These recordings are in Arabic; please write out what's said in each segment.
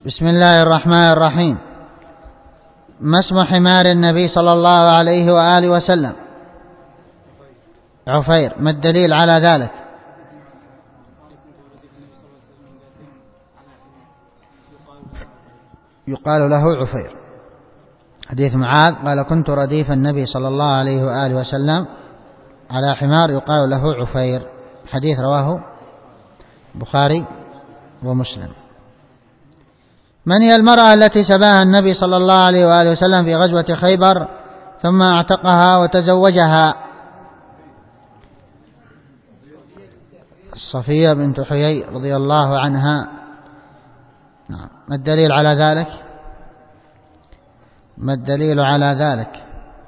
بسم الله الرحمن الرحيم. ما اسم حمار النبي صلى الله عليه وآله وسلم؟ عفير. ما الدليل على ذلك؟ يقال له عفير. حديث معاذ قال كنت رديف النبي صلى الله عليه وآله وسلم على حمار يقال له عفير. حديث رواه البخاري ومسلم. من هي المرأة التي سباها النبي صلى الله عليه وآله وسلم في غزوة خيبر ثم اعتقها وتزوجها؟ صفية بنت حيي رضي الله عنها. نعم. ما الدليل على ذلك؟ ما الدليل على ذلك؟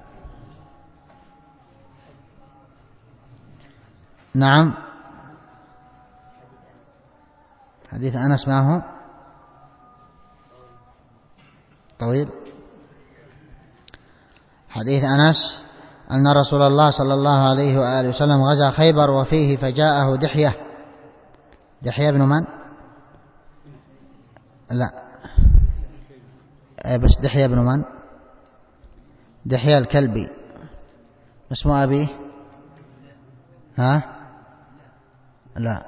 نعم. حديث أنس معه طويل. حديث أنس أن رسول الله صلى الله عليه وآله وسلم غزا خيبر وفيه فجاءه دحية. دحية بن من؟ لا بس دحية بن من؟ دحية الكلبي. اسم أبيه؟ ها؟ لا،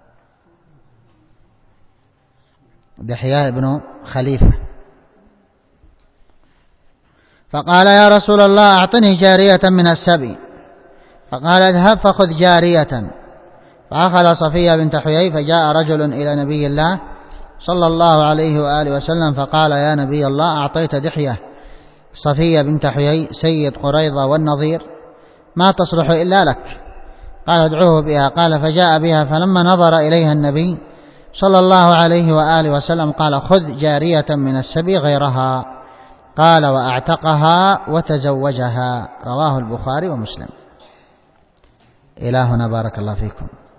دحية بن خليفة. فقال يا رسول الله أعطني جارية من السبي. فقال اذهب فخذ جارية. فأخذ صفية بنت حيي. فجاء رجل إلى نبي الله صلى الله عليه وآله وسلم فقال يا نبي الله أعطيت دحية صفية بنت حيي سيد قريظة والنظير ما تصلح إلا لك. قال ادعوه بها. قال فجاء بها. فلما نظر إليها النبي صلى الله عليه وآله وسلم قال خذ جارية من السبي غيرها. قال وأعتقها وتزوجها. رواه البخاري ومسلم. إلى هنا بارك الله فيكم.